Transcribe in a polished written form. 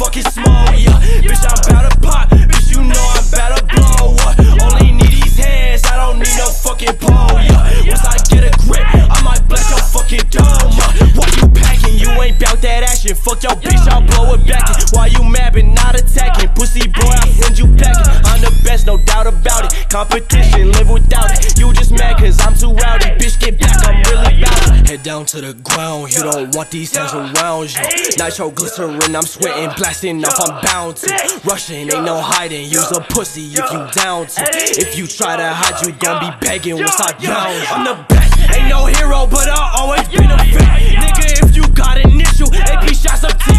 fucking small, yeah. Bitch, I'm bout to pop, bitch, you know I'm bout to blow, only need these hands, I don't need no fucking pole, yeah. Once I get a grip, I might bless your fucking dome, Why you packing? You ain't bout that action. Fuck your bitch, I'll blow it back. Why you mad but not attacking? Pussy boy, I'll send you packing. I'm the best, no doubt about it. Competition, live without it. You just mad cause I'm too rowdy. Bitch, get back, I'm really bout it. Head down to the ground, you don't want these hands around you. Nitro glycerin, I'm sweating, blasting off, I'm bound to. Rushing, ain't no hiding, use a pussy if you down to. If you try to hide, you gon' be begging once I drown. I'm the best, ain't no hero, but I always been a vet. Nigga, if you got an issue, AP shots up to